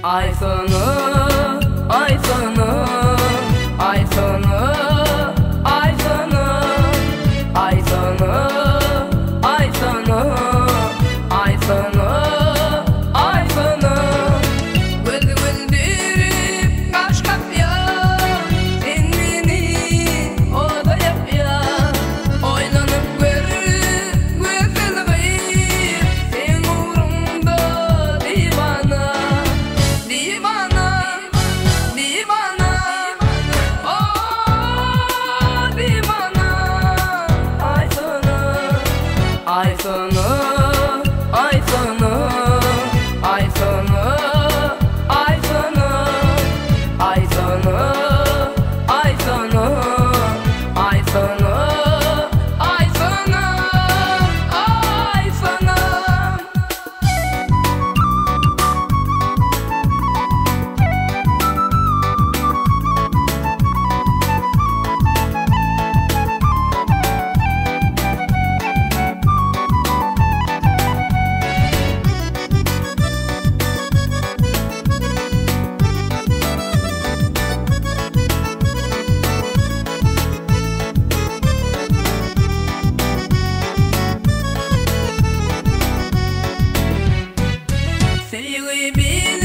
Ay sonu, ay sonu, ay sonu, ay sonu, ay sonu, ay sonu, ay sonu, ay sonu. Gül güldürüp kaş kapya, kendini o da yapya. Oynanıp görüp güzel gayip, sen uğrumda divana. Divana, divana, oh divana. Ay sonu, ay sonu, ay sonu, ay sonu, ay sonu, ay sonu, ay sonu, ay sonu, ay sonu, ay sonu. Sevgi bil